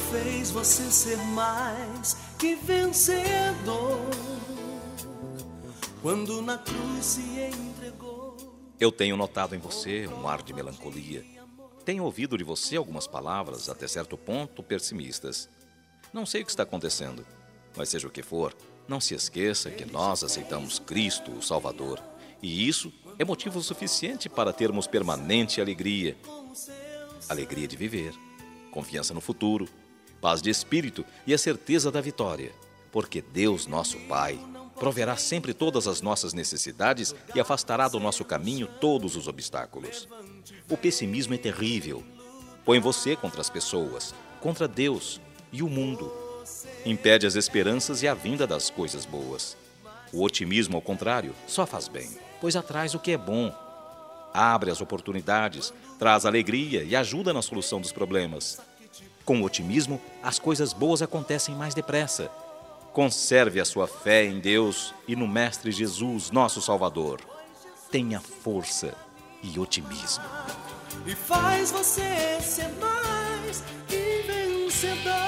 fez você ser mais que vencedor, quando na cruz se entregou. Eu tenho notado em você um ar de melancolia. Tenho ouvido de você algumas palavras, até certo ponto, pessimistas. Não sei o que está acontecendo, mas seja o que for, não se esqueça que nós aceitamos Cristo, o Salvador. E isso é motivo suficiente para termos permanente alegria. Alegria de viver, confiança no futuro, paz de espírito e a certeza da vitória. Porque Deus, nosso Pai, proverá sempre todas as nossas necessidades e afastará do nosso caminho todos os obstáculos. O pessimismo é terrível. Põe você contra as pessoas, contra Deus e o mundo. Impede as esperanças e a vinda das coisas boas. O otimismo, ao contrário, só faz bem, pois atrai o que é bom. Abre as oportunidades, traz alegria e ajuda na solução dos problemas. Com o otimismo, as coisas boas acontecem mais depressa. Conserve a sua fé em Deus e no Mestre Jesus, nosso Salvador. Tenha força e otimismo. E faz você ser mais que vencedor.